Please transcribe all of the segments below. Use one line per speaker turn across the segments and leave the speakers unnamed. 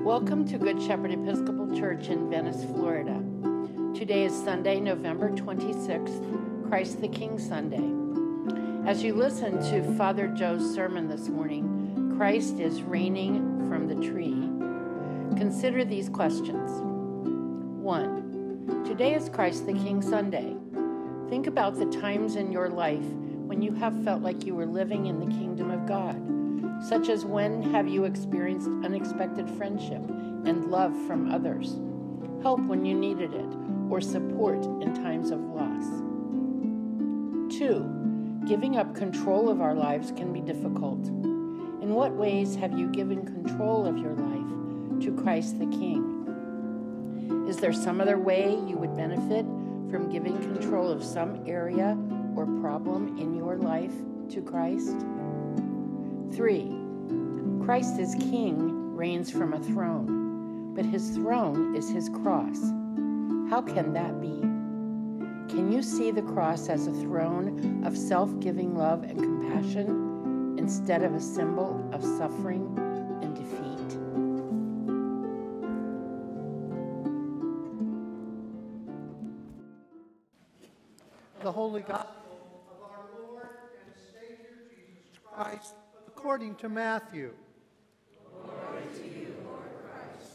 Welcome to Good Shepherd Episcopal Church in Venice, Florida. Today is Sunday, November 26th, Christ the King Sunday. As you listen to Father Joe's sermon this morning, Christ is reigning from the tree. Consider these questions. 1. Today is Christ the King Sunday. Think about the times in your life when you have felt like you were living in the kingdom of God, such as when have you experienced unexpected friendship and love from others, help when you needed it, or support in times of loss. 2. Giving up control of our lives can be difficult. In what ways have you given control of your life to Christ the King? Is there some other way you would benefit from giving control of some area or problem in your life to Christ? 3. Christ as King reigns from a throne, but his throne is his cross. How can that be? Can you see the cross as a throne of self-giving love and compassion instead of a symbol of suffering and defeat?
The Holy Gospel of our Lord and Savior Jesus Christ according to Matthew.
Glory to you, Lord Christ.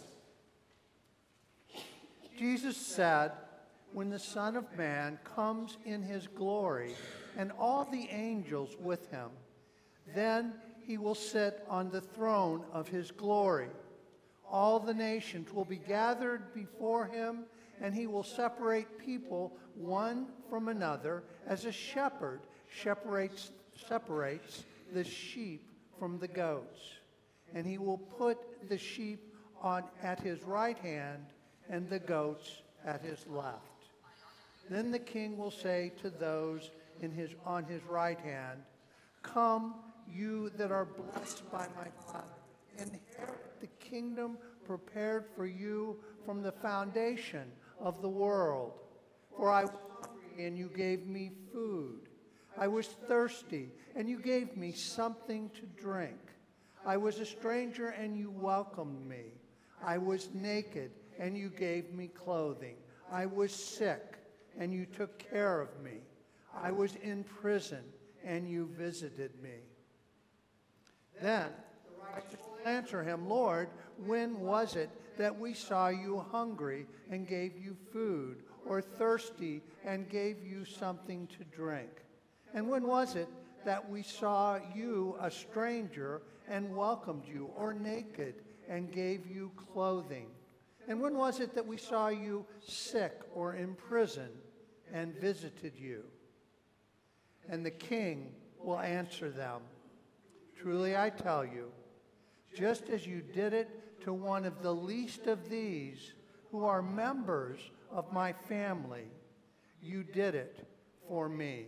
Jesus said, "When the Son of Man comes in his glory and all the angels with him, then he will sit on the throne of his glory. All the nations will be gathered before him, and he will separate people one from another as a shepherd separates the sheep from the goats. And he will put the sheep at his right hand and the goats at his left. Then the king will say to those on his right hand, 'Come, you that are blessed by my Father, inherit the kingdom prepared for you from the foundation of the world. For I was hungry, and you gave me food. I was thirsty, and you gave me something to drink. I was a stranger, and you welcomed me. I was naked, and you gave me clothing. I was sick, and you took care of me. I was in prison, and you visited me.' Then the righteous will answer him, 'Lord, when was it that we saw you hungry and gave you food, or thirsty and gave you something to drink? And when was it that we saw you a stranger and welcomed you, or naked and gave you clothing? And when was it that we saw you sick or in prison and visited you?' And the king will answer them, 'Truly I tell you, just as you did it to one of the least of these who are members of my family, you did it for me.'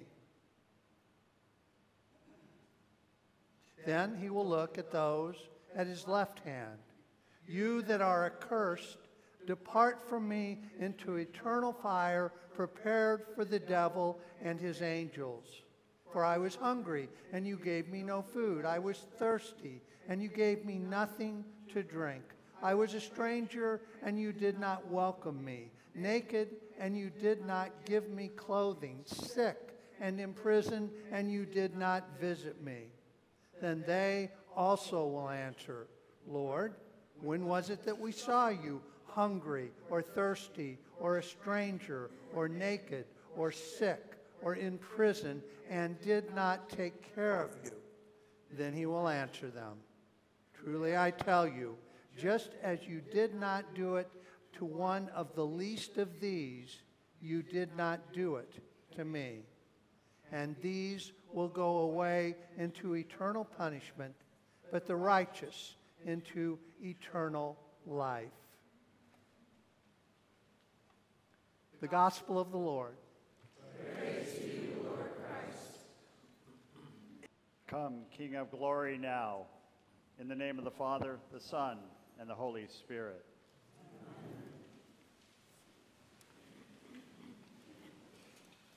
Then he will look at those at his left hand. 'You that are accursed, depart from me into eternal fire prepared for the devil and his angels. For I was hungry, and you gave me no food. I was thirsty, and you gave me nothing to drink. I was a stranger, and you did not welcome me. Naked, and you did not give me clothing. Sick and in prison, and you did not visit me.' Then they also will answer, 'Lord, when was it that we saw you hungry or thirsty or a stranger or naked or sick or in prison and did not take care of you?' Then he will answer them, 'Truly I tell you, just as you did not do it to one of the least of these, you did not do it to me.' And these will go away into eternal punishment, but the righteous into eternal life." The Gospel of the Lord.
Praise to you, Lord Christ.
Come, King of glory, now, in the name of the Father, the Son, and the Holy Spirit.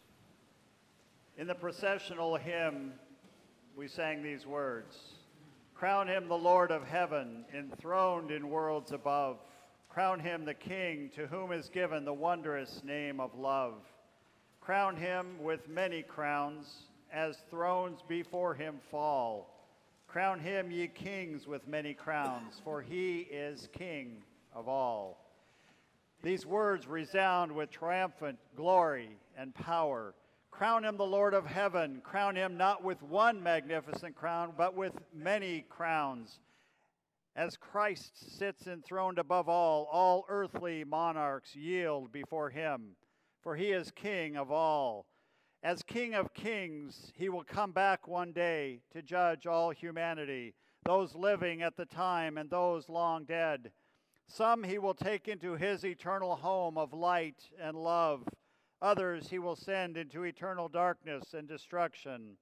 In the processional hymn, we sang these words, Crown him the Lord of heaven, enthroned in worlds above. Crown him the King, to whom is given the wondrous name of love. Crown him with many crowns, as thrones before him fall. Crown him, ye kings, with many crowns, for he is King of all. These words resound with triumphant glory and power. Crown him the Lord of heaven. Crown him not with one magnificent crown, but with many crowns. As Christ sits enthroned above all earthly monarchs yield before him, for he is King of all. As King of kings, he will come back one day to judge all humanity, those living at the time and those long dead. Some he will take into his eternal home of light and love. Others he will send into eternal darkness and destruction.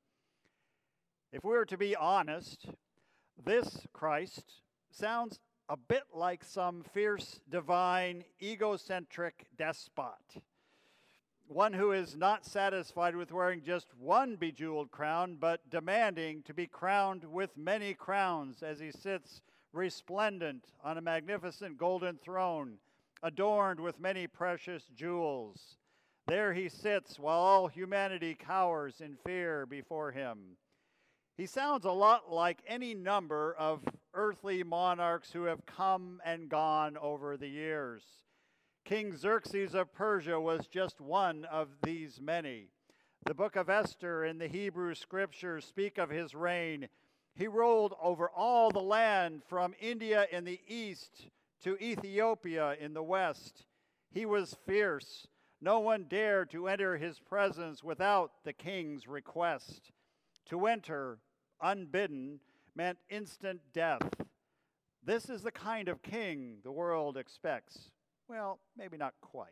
If we were to be honest, this Christ sounds a bit like some fierce, divine, egocentric despot. One who is not satisfied with wearing just one bejeweled crown, but demanding to be crowned with many crowns as he sits resplendent on a magnificent golden throne, adorned with many precious jewels. There he sits while all humanity cowers in fear before him. He sounds a lot like any number of earthly monarchs who have come and gone over the years. King Xerxes of Persia was just one of these many. The book of Esther and the Hebrew scriptures speak of his reign. He ruled over all the land from India in the east to Ethiopia in the west. He was fierce. No one dared to enter his presence without the king's request. To enter unbidden meant instant death. This is the kind of king the world expects. Well, maybe not quite.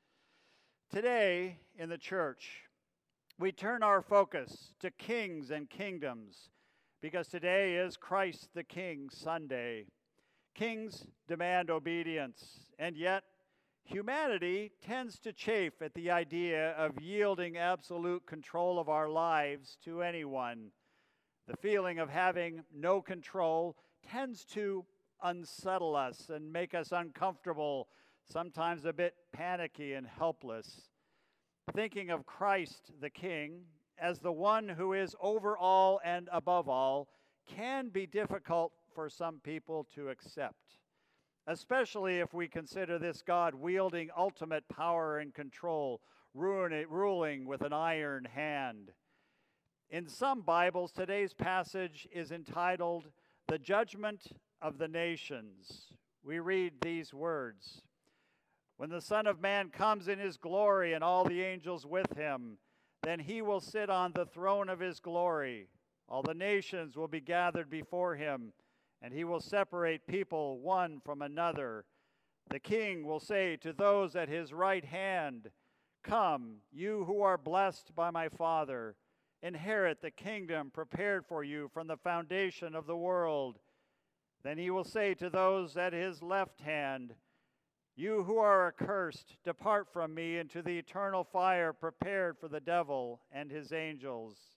Today in the church, we turn our focus to kings and kingdoms because today is Christ the King Sunday. Kings demand obedience, and yet humanity tends to chafe at the idea of yielding absolute control of our lives to anyone. The feeling of having no control tends to unsettle us and make us uncomfortable, sometimes a bit panicky and helpless. Thinking of Christ the King as the one who is over all and above all can be difficult for some people to accept, especially if we consider this God wielding ultimate power and control, ruling with an iron hand. In some Bibles, today's passage is entitled, "The Judgment of the Nations." We read these words, "When the Son of Man comes in his glory and all the angels with him, then he will sit on the throne of his glory. All the nations will be gathered before him, and he will separate people one from another. The King will say to those at his right hand, 'Come, you who are blessed by my Father, inherit the kingdom prepared for you from the foundation of the world.' Then he will say to those at his left hand, 'You who are accursed, depart from me into the eternal fire prepared for the devil and his angels.'"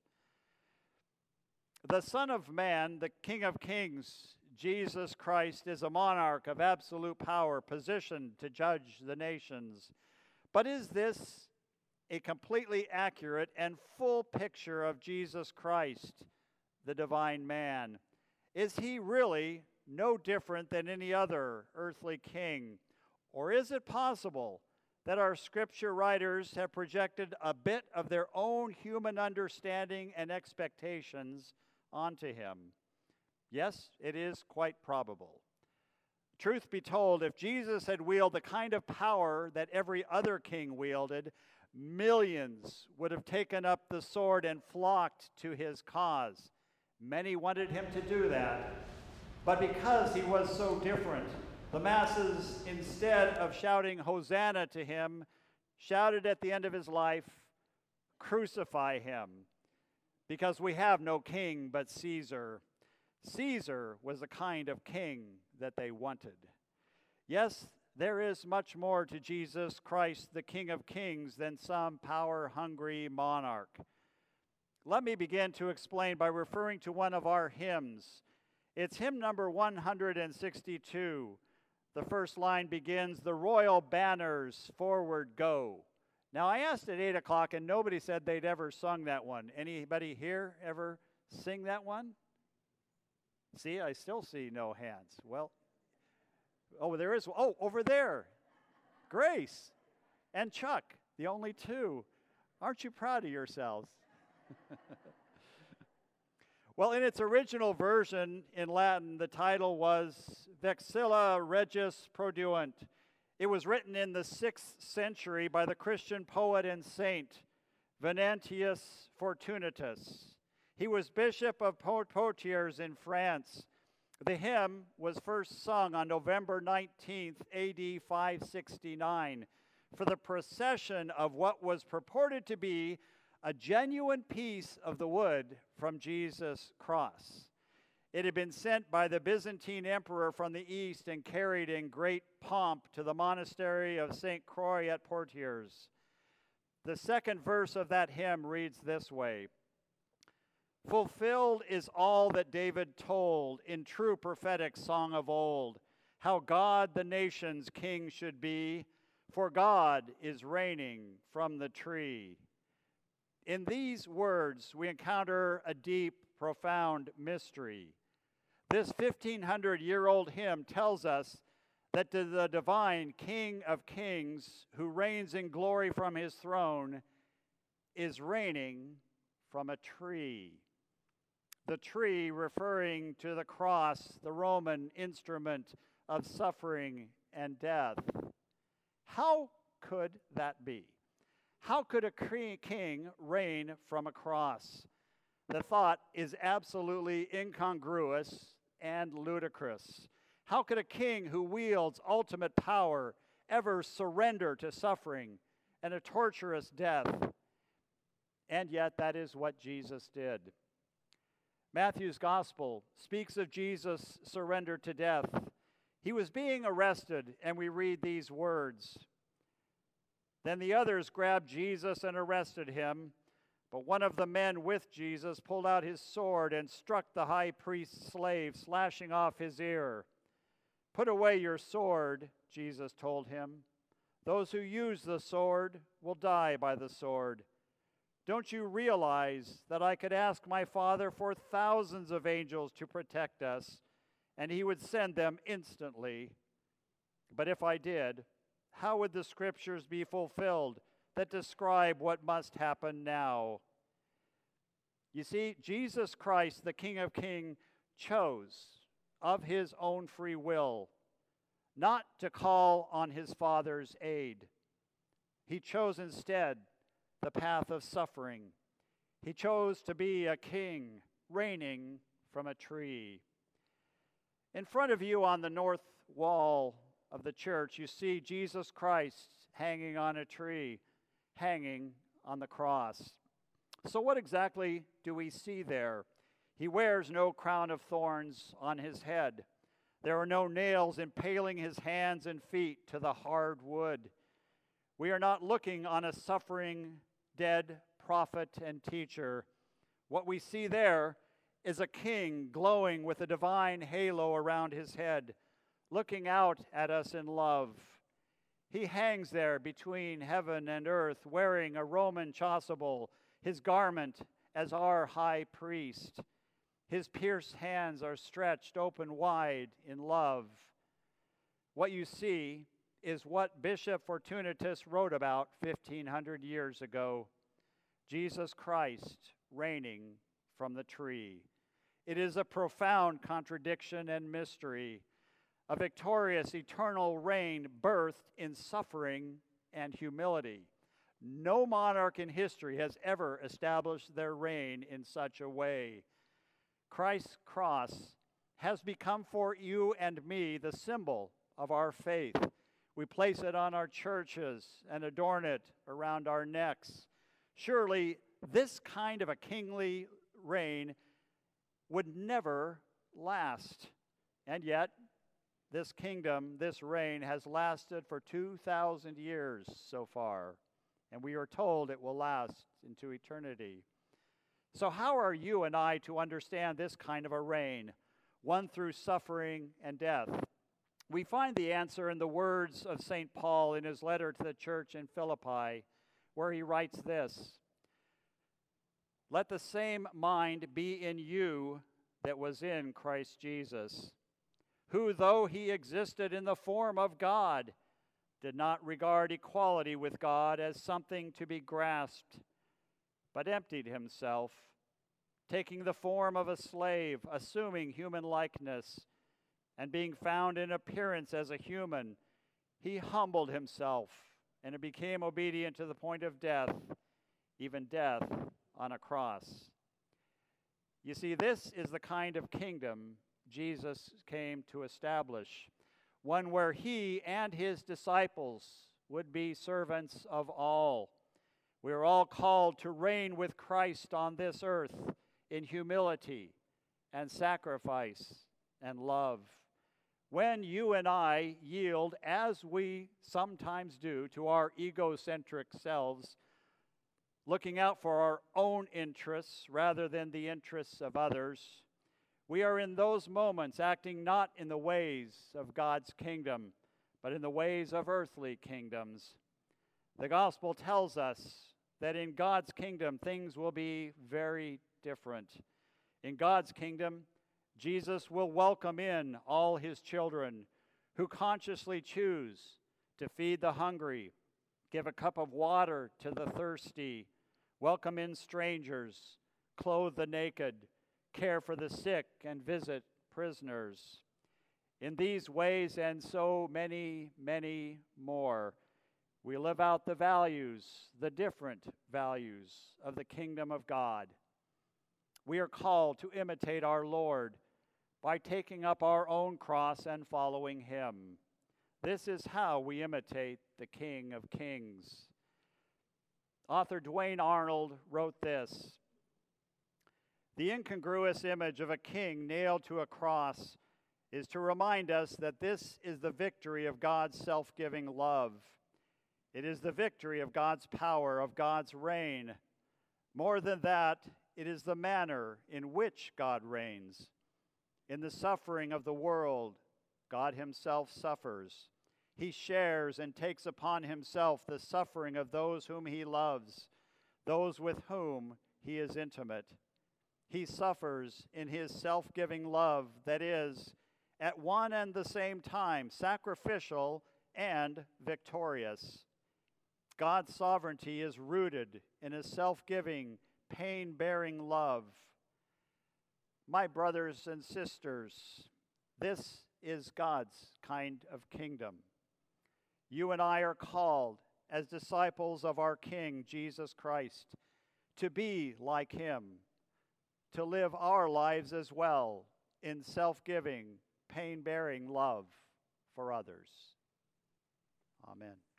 The Son of Man, the King of Kings, Jesus Christ, is a monarch of absolute power, positioned to judge the nations. But is this a completely accurate and full picture of Jesus Christ, the divine man? Is he really no different than any other earthly king? Or is it possible that our scripture writers have projected a bit of their own human understanding and expectations onto him? Yes, it is quite probable. Truth be told, if Jesus had wielded the kind of power that every other king wielded, millions would have taken up the sword and flocked to his cause. Many wanted him to do that. But because he was so different, the masses, instead of shouting Hosanna to him, shouted at the end of his life, "Crucify him," because we have no king but Caesar. Caesar was the kind of king that they wanted. Yes, there is much more to Jesus Christ, the King of Kings, than some power-hungry monarch. Let me begin to explain by referring to one of our hymns. It's hymn number 162. The first line begins, "The royal banners forward go." Now, I asked at 8 o'clock, and nobody said they'd ever sung that one. Anybody here ever sing that one? See, I still see no hands. Well, oh, there is. Oh, over there. Grace and Chuck, the only two. Aren't you proud of yourselves? Well, in its original version in Latin, the title was Vexilla Regis Produent. It was written in the 6th century by the Christian poet and saint Venantius Fortunatus. He was bishop of Poitiers in France. The hymn was first sung on November 19th, AD 569, for the procession of what was purported to be a genuine piece of the wood from Jesus' cross. It had been sent by the Byzantine emperor from the east and carried in great pomp to the monastery of St. Croix at Poitiers. The second verse of that hymn reads this way: "Fulfilled is all that David told in true prophetic song of old, how God the nation's king should be, for God is reigning from the tree." In these words, we encounter a deep, profound mystery. This 1,500-year-old hymn tells us that the divine King of Kings, who reigns in glory from his throne, is reigning from a tree. The tree referring to the cross, the Roman instrument of suffering and death. How could that be? How could a king reign from a cross? The thought is absolutely incongruous and ludicrous. How could a king who wields ultimate power ever surrender to suffering and a torturous death? And yet, that is what Jesus did. Matthew's gospel speaks of Jesus' surrender to death. He was being arrested, and we read these words: "Then the others grabbed Jesus and arrested him, but one of the men with Jesus pulled out his sword and struck the high priest's slave, slashing off his ear. 'Put away your sword,' Jesus told him. 'Those who use the sword will die by the sword. Don't you realize that I could ask my Father for thousands of angels to protect us, and he would send them instantly? But if I did, how would the scriptures be fulfilled that describe what must happen now?'" You see, Jesus Christ, the King of Kings, chose of his own free will not to call on his Father's aid. He chose instead the path of suffering. He chose to be a king reigning from a tree. In front of you on the north wall of the church, you see Jesus Christ hanging on a tree, hanging on the cross. So what exactly do we see there? He wears no crown of thorns on his head. There are no nails impaling his hands and feet to the hard wood. We are not looking on a suffering, dead prophet and teacher. What we see there is a king glowing with a divine halo around his head, looking out at us in love. He hangs there between heaven and earth, wearing a Roman chasuble, his garment as our high priest. His pierced hands are stretched open wide in love. What you see is what Bishop Fortunatus wrote about 1,500 years ago: Jesus Christ reigning from the tree. It is a profound contradiction and mystery, a victorious eternal reign birthed in suffering and humility. No monarch in history has ever established their reign in such a way. Christ's cross has become for you and me the symbol of our faith. We place it on our churches and adorn it around our necks. Surely this kind of a kingly reign would never last. And yet, this kingdom, this reign, has lasted for 2,000 years so far, and we are told it will last into eternity. So how are you and I to understand this kind of a reign? one through suffering and death? We find the answer in the words of St. Paul in his letter to the church in Philippi, where he writes this: "Let the same mind be in you that was in Christ Jesus, who, though he existed in the form of God, did not regard equality with God as something to be grasped, but emptied himself, taking the form of a slave, assuming human likeness, and being found in appearance as a human, he humbled himself and became obedient to the point of death, even death on a cross." You see, this is the kind of kingdom Jesus came to establish, one where he and his disciples would be servants of all. We are all called to reign with Christ on this earth in humility and sacrifice and love. When you and I yield, as we sometimes do, to our egocentric selves, looking out for our own interests rather than the interests of others, we are in those moments acting not in the ways of God's kingdom, but in the ways of earthly kingdoms. The gospel tells us that in God's kingdom things will be very different. In God's kingdom, Jesus will welcome in all his children who consciously choose to feed the hungry, give a cup of water to the thirsty, welcome in strangers, clothe the naked, care for the sick, and visit prisoners. In these ways and so many, many more, we live out the values, the different values of the kingdom of God. We are called to imitate our Lord by taking up our own cross and following him. This is how we imitate the King of Kings. Author Duane Arnold wrote this: "The incongruous image of a king nailed to a cross is to remind us that this is the victory of God's self-giving love. It is the victory of God's power, of God's reign. More than that, it is the manner in which God reigns. In the suffering of the world, God himself suffers. He shares and takes upon himself the suffering of those whom he loves, those with whom he is intimate. He suffers in his self-giving love that is, at one and the same time, sacrificial and victorious. God's sovereignty is rooted in his self-giving, pain-bearing love. My brothers and sisters, this is God's kind of kingdom. You and I are called, as disciples of our King, Jesus Christ, to be like him, to live our lives as well in self-giving, pain-bearing love for others. Amen.